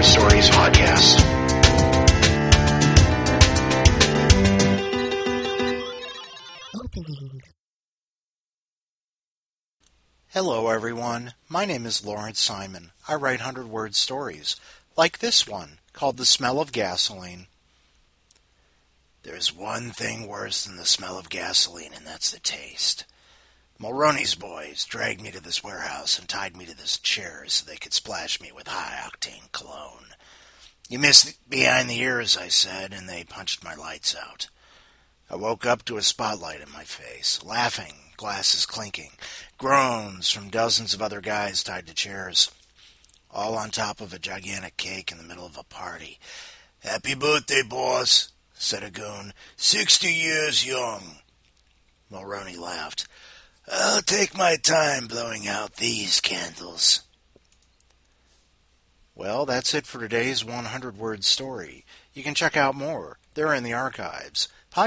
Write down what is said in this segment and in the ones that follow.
Word Stories podcast. Opening. Hello everyone, my name is Lawrence Simon. I write 100-word stories, like this one, called The Smell of Gasoline. There's one thing worse than the smell of gasoline, and that's the taste. Mulroney's boys dragged me to this warehouse and tied me to this chair so they could splash me with high-octane cologne. You missed behind the ears, I said, and they punched my lights out. I woke up to a spotlight in my face, laughing, glasses clinking, groans from dozens of other guys tied to chairs, all on top of a gigantic cake in the middle of a party. "Happy birthday, boss," said a goon. 60 years young. Mulroney laughed. "I'll take my time blowing out these candles." Well, that's it for today's 100-word story. You can check out more. They're in the archives.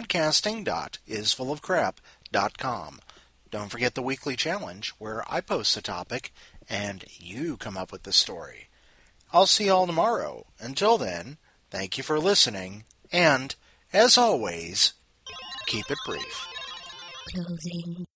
Podcasting.isfullofcrap.com. Don't forget the weekly challenge, where I post a topic and you come up with the story. I'll see you all tomorrow. Until then, thank you for listening, and, as always, keep it brief. Closing.